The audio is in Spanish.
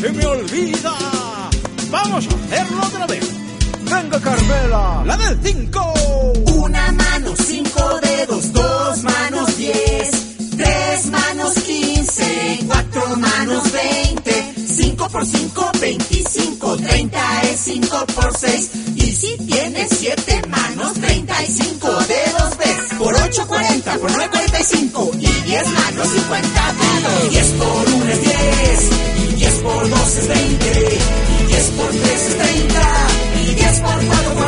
se me olvida. Vamos a hacerlo otra vez. Venga, Carmela, la del 5. Una mano, 5 dedos, 2 manos, 10, 3 manos, 15, 4 manos, 20, 5 por 5, 25, 30 es 5 por 6. Y si tienes 7 manos, 35 dedos ves. Por 8, 40, por 9, 45. Y 10 manos, 50 dedos. 10 por 1 es 10. Y 10 por 2 es 20. Y 10 por 3 es 30. Y 10 por 4,